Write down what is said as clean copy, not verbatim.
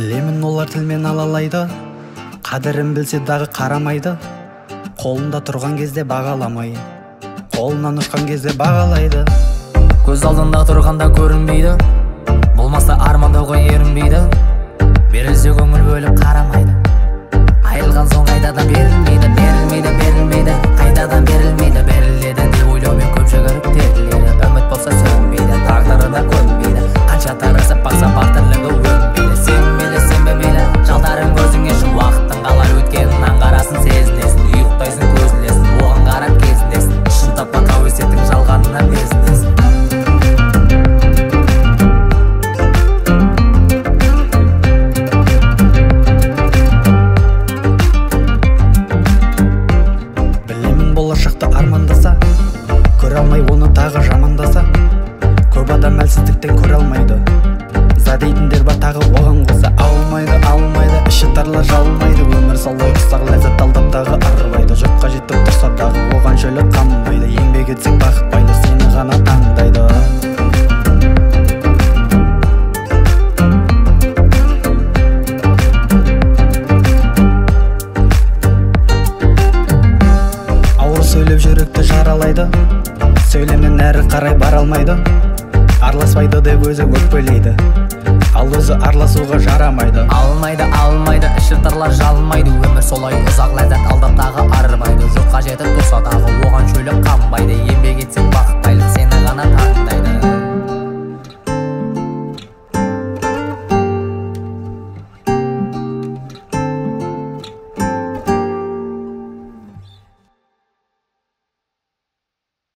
Білемін олар тілмен алалайды, қадірін білсе дағы қарамайды. Қолында тұрған кезде бағаламай, қолынан ұшқан кезде бағалайды. Көз алдында тұрғанда көрінбейді, болмаса армандауға ерінбейді. Берілсе көңіл бөліп қарамайды, айырылған соң қайтадан берілмейді. Берілмейді, берілмейді, қайтадан берілмейді. Беріледі деп ойлаумен көп жүгіріп теріледі. Үміт болса сөнбейді, тағдырына көнбейді. Қанша тырысып бақса бақ тірлігі өнбейді. Сенбейді, сенбемейлі, жалдарың көзіңе шу. Уақыттың қалай өткенін аңғарасың, сезінесің. Ұйықтайсың, көз ілесің, оған қарап кезінесің. Шын тапқан қауесеттің жалғанына безінесің. Болашақты армандаса, көре алмай оны тағы жамандаса. Көп адам әлсіздіктен көре алмайды, за дейтіндер бар тағы оған қоса. Алмайды, іші тарлар жалмайды. Өмір солай ұсақ ләззат алдап тағы арбайды. Жұртқа жетіп тұрса дағы оған жөлі қанбайды. Еңбек етсең бақыт байлар сені ғана таңдайды. Сөйлеп жүректі жаралайды, сөйлемнен әрі қарай бара алмайды. Араласпайды деп өзі өкпелейді, ал өзі араласуға жарамайды. Алмайды, іші тарлар жалмайды. Өмір солай ұзақ ләззат алдап тағы арбайды. Жұртқа жетіп тұрса дағы оған шөлі қанбайды. Еңбек етсең бақыт байлар сені ғана таңдайды.